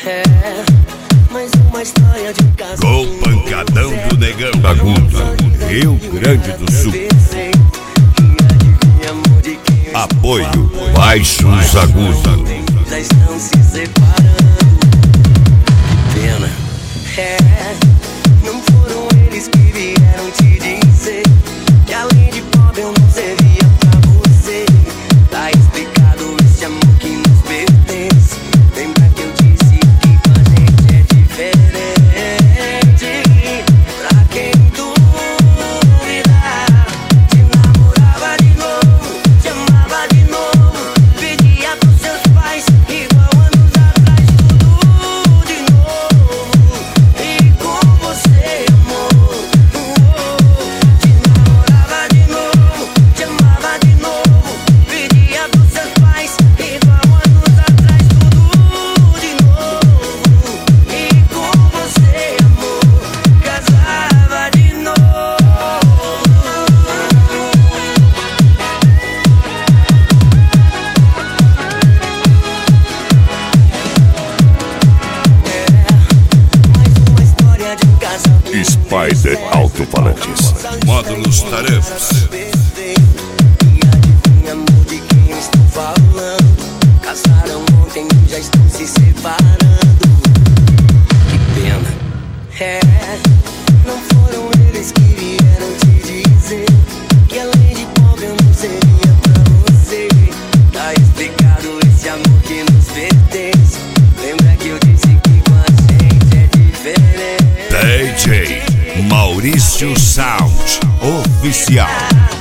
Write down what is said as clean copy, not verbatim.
É mais uma história de um casal. Com o pancadão do Negão Agudo, Rio Grande do Sul. Apoio Baixos Agudo. Já estão se separando. Pena. Não foram eles que vieram te dizer que além de pobre eu não servia pra você. Tá explicado esse amor que nos pertence. Lembra que eu disse que com a gente é diferente. Pra quem duvida, te namorava de novo, te amava de novo, pedia pros seus pais igual anos atrás, tudo de novo. E com você, amor, te namorava de novo, te amava de novo, pedia pros seus pais igual anos atrás, tudo de novo. E com você, amor, casava de novo. Mais uma história de um casal que Spider Alto-Falantes. Módulos Tarefas. E adivinha, amor, de quem eu estou falando? Casaram ontem e já estão se separando. Que pena. Não foram eles que vieram te dizer que além de pobre eu não seria pra você. Tá explicado esse amor que nos pertence. Lembra que eu disse que com a gente é diferente. DJ Maurício Sound Oficial.